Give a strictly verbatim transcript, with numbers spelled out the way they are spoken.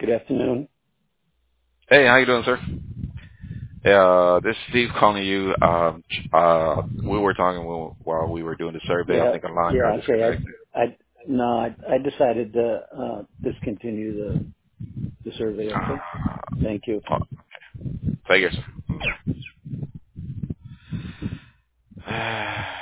Good afternoon. Hey, how you doing, sir? Uh, this is Steve calling you. Um, uh, we were talking while while we were doing the survey. I Yeah, think a line got yeah, okay. disconnected. I, I, no, I, I decided to uh, discontinue the the survey. Okay. Thank you. Uh, Take care, sir.